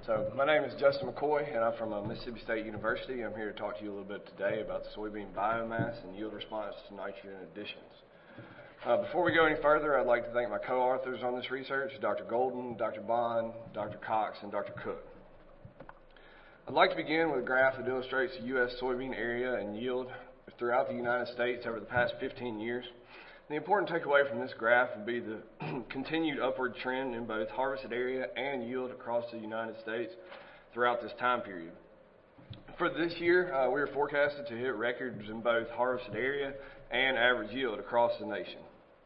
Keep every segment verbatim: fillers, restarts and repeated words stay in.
So my name is Justin McCoy, and I'm from uh, Mississippi State University. I'm here to talk to you a little bit today about the soybean biomass and yield response to nitrogen additions. Uh, before we go any further, I'd like to thank my co-authors on this research, Doctor Golden, Doctor Bond, Doctor Cox, and Doctor Cook. I'd like to begin with a graph that illustrates the U S soybean area and yield throughout the United States over the past fifteen years. The important takeaway from this graph would be the continued upward trend in both harvested area and yield across the United States throughout this time period. For this year, uh, we are forecasted to hit records in both harvested area and average yield across the nation.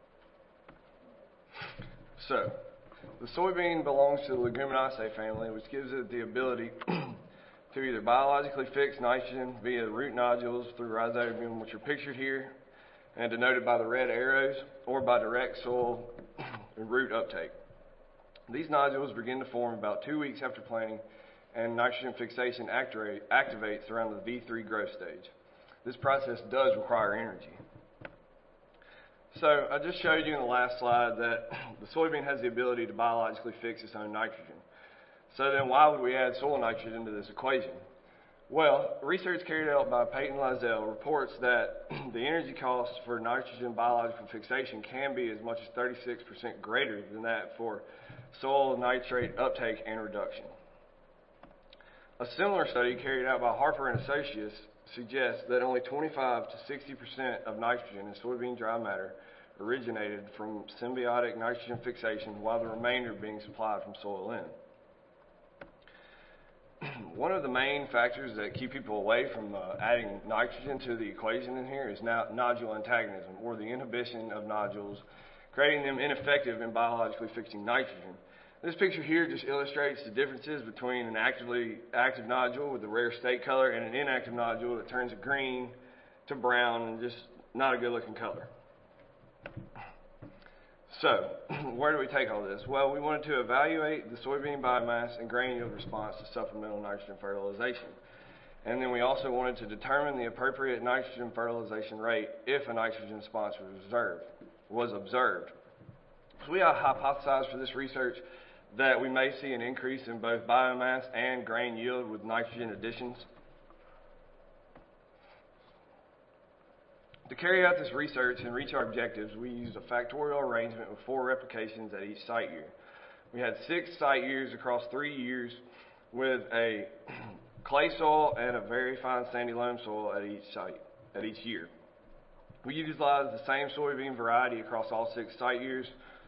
So, the soybean belongs to the Leguminosae family, which gives it the ability to either biologically fix nitrogen via root nodules through rhizobium, which are pictured here and denoted by the red arrows, or by direct soil and root uptake. These nodules begin to form about two weeks after planting, and nitrogen fixation activate, activates around the V three growth stage. This process does require energy. So I just showed you in the last slide that the soybean has the ability to biologically fix its own nitrogen. So then why would we add soil nitrogen into this equation? Well, research carried out by Peyton Lizell reports that the energy cost for nitrogen biological fixation can be as much as thirty-six percent greater than that for soil nitrate uptake and reduction. A similar study carried out by Harper and Associates suggests that only twenty-five to sixty percent of nitrogen in soybean dry matter originated from symbiotic nitrogen fixation, while the remainder being supplied from soil in. One of the main factors that keep people away from uh, adding nitrogen to the equation in here is now nodule antagonism, or the inhibition of nodules, creating them ineffective in biologically fixing nitrogen. This picture here just illustrates the differences between an actively active nodule with the rare state color and an inactive nodule that turns green to brown and just not a good looking color. So, where do we take all this? Well, we wanted to evaluate the soybean biomass and grain yield response to supplemental nitrogen fertilization. And then we also wanted to determine the appropriate nitrogen fertilization rate if a nitrogen response was observed. Was observed. So we hypothesized for this research that we may see an increase in both biomass and grain yield with nitrogen additions. To carry out this research and reach our objectives, we used a factorial arrangement with four replications at each site year. We had six site years across three years with a clay soil and a very fine sandy loam soil at each site, at each year. We utilized the same soybean variety across all six site years.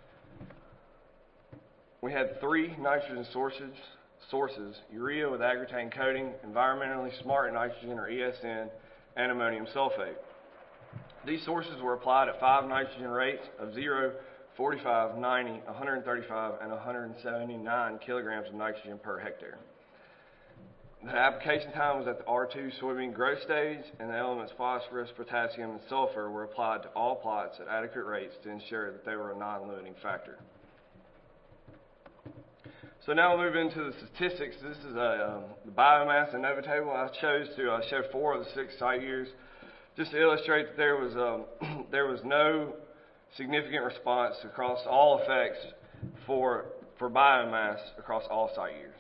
We had three nitrogen sources, sources, urea with agrotane coating, environmentally smart nitrogen or E S N, and ammonium sulfate. These sources were applied at five nitrogen rates of zero, forty-five, ninety, one hundred thirty-five, and one hundred seventy-nine kilograms of nitrogen per hectare. The application time was at the R two soybean growth stage, and the elements phosphorus, potassium, and sulfur were applied to all plots at adequate rates to ensure that they were a non-limiting factor. So now we'll move into the statistics. This is a, um, the biomass ANOVA table. I chose to uh, show four of the six site years, just to illustrate that there was um, there was no significant response across all effects for for biomass across all site years.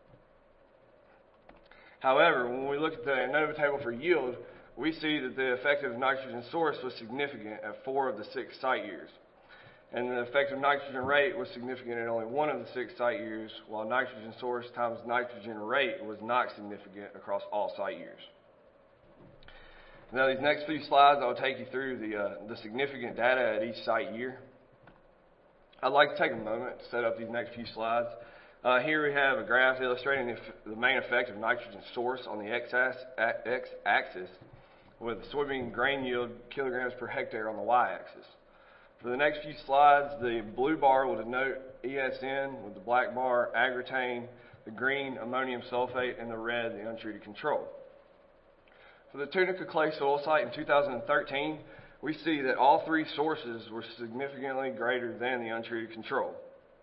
However, when we look at the ANOVA table for yield, we see that the effective nitrogen source was significant at four of the six site years, and the effective nitrogen rate was significant at only one of the six site years, while nitrogen source times nitrogen rate was not significant across all site years. Now, these next few slides, I'll take you through the, uh, the significant data at each site year. I'd like to take a moment to set up these next few slides. Uh, here we have a graph illustrating the, the main effect of nitrogen source on the x-axis, with soybean grain yield kilograms per hectare on the y-axis. For the next few slides, the blue bar will denote E S N, with the black bar agrotane, the green ammonium sulfate, and the red the untreated control. For the Tunica clay soil site in two thousand thirteen, we see that all three sources were significantly greater than the untreated control.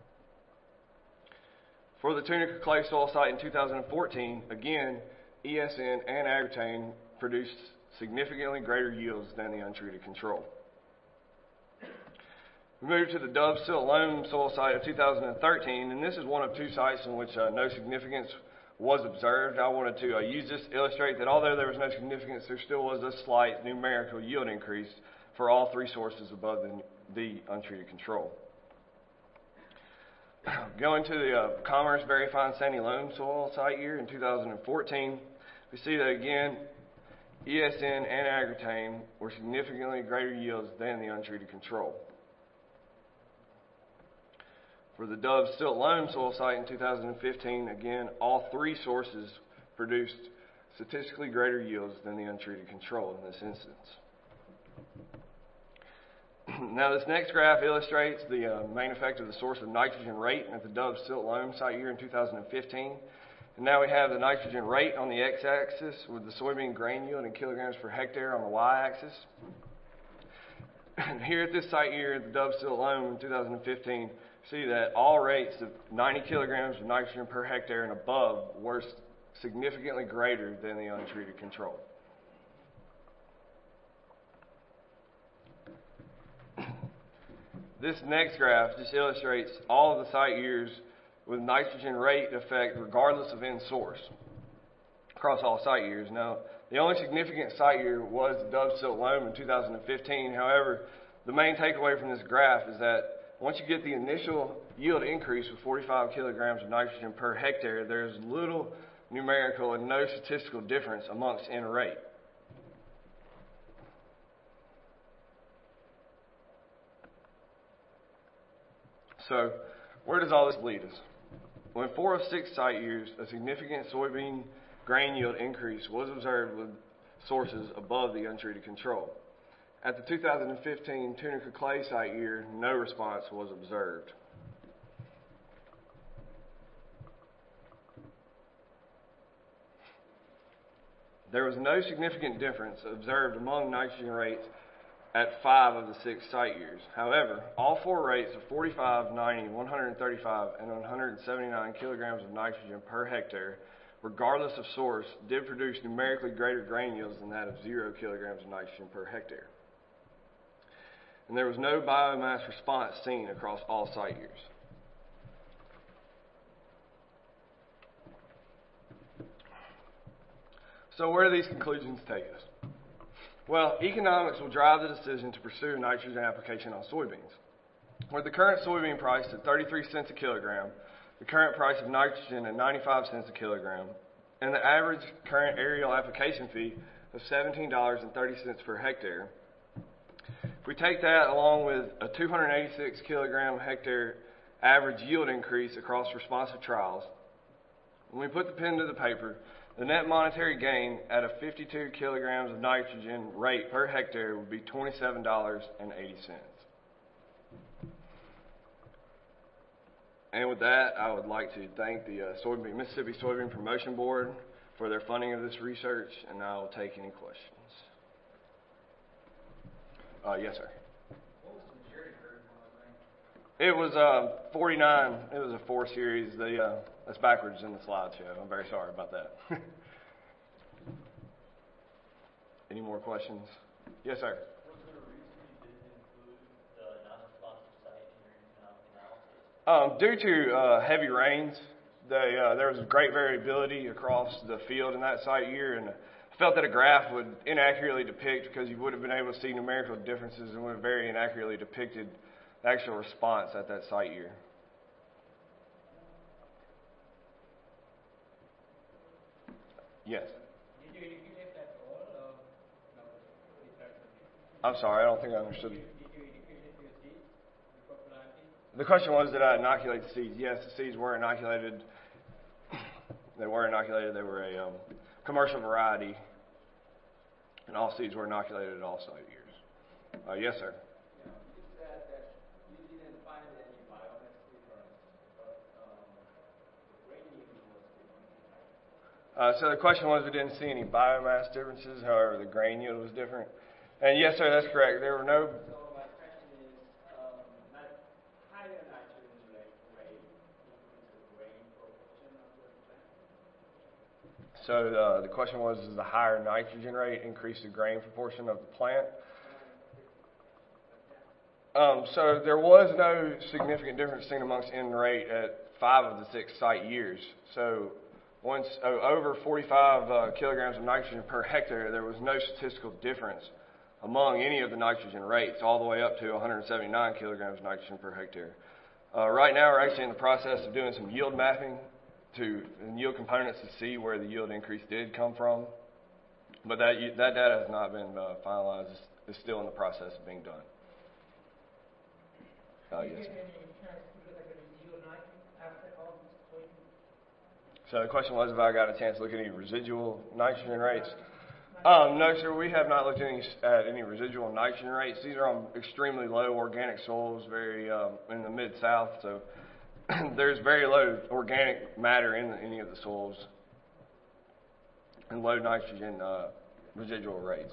For the Tunica clay soil site in two thousand fourteen, again, E S N and agrotane produced significantly greater yields than the untreated control. We moved to the Dove Silt Loam soil site of two thousand thirteen, and this is one of two sites in which uh, no significance was observed. I wanted to uh, use this to illustrate that although there was no significance, there still was a slight numerical yield increase for all three sources above the, the untreated control. Going to the uh, Commerce Very Fine Sandy Loam soil site here in two thousand fourteen, we see that again, E S N and Agritane were significantly greater yields than the untreated control. For the Dove Silt Loam soil site in two thousand fifteen, again, all three sources produced statistically greater yields than the untreated control in this instance. Now, this next graph illustrates the uh, main effect of the source of nitrogen rate at the Dove Silt Loam site here in two thousand fifteen. And now we have the nitrogen rate on the x-axis with the soybean grain yield in kilograms per hectare on the y-axis. And here at this site here at the Dove Silt Loam in two thousand fifteen, see that all rates of ninety kilograms of nitrogen per hectare and above were significantly greater than the untreated control. This next graph just illustrates all of the site years with nitrogen rate effect regardless of end source across all site years. Now, the only significant site year was the Dove Silt Loam in two thousand fifteen. However, the main takeaway from this graph is that once you get the initial yield increase with forty-five kilograms of nitrogen per hectare, there's little numerical and no statistical difference amongst N rate. So, where does all this lead us? Well, in four of six site years, a significant soybean grain yield increase was observed with sources above the untreated control. At the two thousand fifteen Tunica Clay site year, no response was observed. There was no significant difference observed among nitrogen rates at five of the six site years. However, all four rates of forty-five, ninety, one hundred thirty-five, and one hundred seventy-nine kilograms of nitrogen per hectare, regardless of source, did produce numerically greater grain yields than that of zero kilograms of nitrogen per hectare. And there was no biomass response seen across all site years. So where do these conclusions take us? Well, economics will drive the decision to pursue nitrogen application on soybeans. With the current soybean price at thirty-three cents a kilogram, the current price of nitrogen at ninety-five cents a kilogram, and the average current aerial application fee of seventeen dollars and thirty cents per hectare, if we take that along with a two hundred eighty-six kilogram hectare average yield increase across responsive trials, when we put the pen to the paper, the net monetary gain at a fifty-two kilograms of nitrogen rate per hectare would be twenty-seven dollars and eighty cents. And with that, I would like to thank the uh, Soybean, Mississippi Soybean Promotion Board for their funding of this research, and I will take any questions. Uh, yes, sir. What was the maturity curve on It was uh, forty-nine. It was a four series. The uh, that's backwards in the slideshow. I'm very sorry about that. Any more questions? Yes, sir. Was there a reason you didn't include the non-responsive site in your economic analysis? Um, due to uh, heavy rains, they, uh, there was great variability across the field in that site year, and I felt that a graph would inaccurately depict, because you would have been able to see numerical differences and would have very inaccurately depicted the actual response at that site year. Yes. Did you educate that all? Uh, no, I'm sorry, I don't think I understood. Did you educate your seeds before planting? The question was, did I inoculate the seeds? Yes, the seeds were inoculated. They were inoculated. They were a um, commercial variety, and all seeds were inoculated at all site years. Uh, yes, sir. Yeah, you said that you didn't find any biomass difference, but um, the grain yield was different. Uh, so the question was, we didn't see any biomass differences. However, the grain yield was different. And yes, sir, that's correct. There were no. So my question is, um, not higher nitrogen rate rate increase the grain proportion of the plant? So uh, the question was, does the higher nitrogen rate increase the grain proportion of the plant? Um, so there was no significant difference seen amongst N rate at five of the six site years. So once oh, over forty-five uh, kilograms of nitrogen per hectare, there was no statistical difference among any of the nitrogen rates, all the way up to one hundred seventy-nine kilograms of nitrogen per hectare. Uh, right now, we're actually in the process of doing some yield mapping to and yield components to see where the yield increase did come from. But that that data has not been uh, finalized. It's, it's still in the process of being done. Uh, yes. So the question was if I got a chance to look at any residual nitrogen rates. Um, no, sir, we have not looked at any, at any residual nitrogen rates. These are on extremely low organic soils, very um, in the mid-south, so there's very low organic matter in the, any of the soils and low nitrogen uh, residual rates.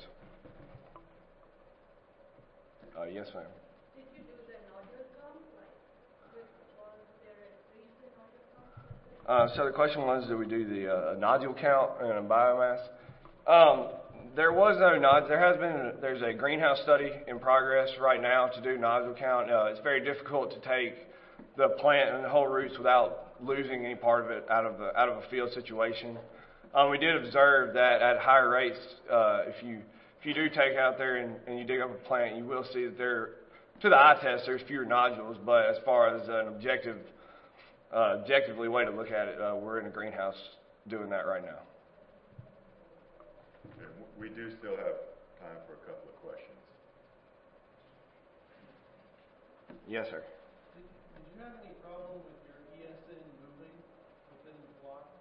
Uh, yes, ma'am. Did you do the nodule count? Like, was there a increase in nodule count? Uh, so the question was, did we do the uh, nodule count and a biomass? Um, there was no nodule. There has been, a, there's a greenhouse study in progress right now to do nodule count. Uh, it's very difficult to take the plant and the whole roots without losing any part of it out of the out of a field situation. Um, we did observe that at higher rates, uh, if you if you do take out there and, and you dig up a plant, you will see that there, to the eye test, there's fewer nodules. But as far as an objective, uh, objectively way to look at it, uh, we're in a greenhouse doing that right now. Okay, we do still have time for a couple of questions. Yes, sir. Did, did you have any problem with your E S N moving within the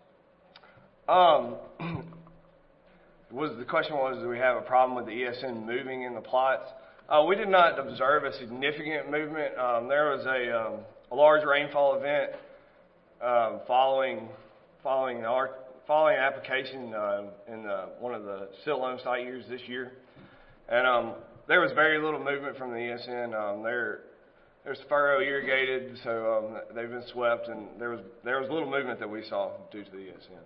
plots? Um, was the question was, do we have a problem with the E S N moving in the plots? Uh, we did not observe a significant movement. Um, there was a, um, a large rainfall event uh, following following our following application uh, in the, one of the silt loam site years this year, and um, there was very little movement from the E S N. Um, they're There's furrow irrigated, so um, they've been swept, and there was there was little movement that we saw due to the E S N.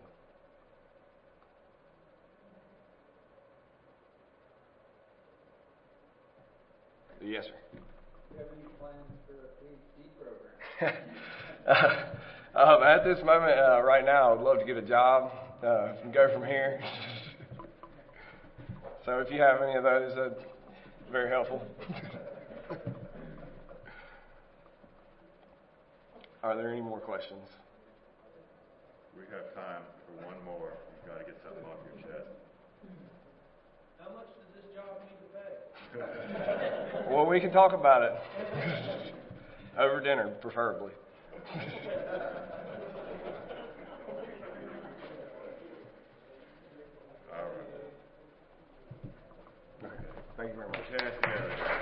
Yes, sir. Do you have any plans for a PhD program? uh, um, at this moment, uh, right now, I would love to get a job uh, and go from here. So if you have any of those, that's very helpful. Are there any more questions? We have time for one more. You've got to get something off your chest. How much does this job need to pay? Well, we can talk about it. Over dinner, preferably. All right. Thank you very much. Chance, yeah.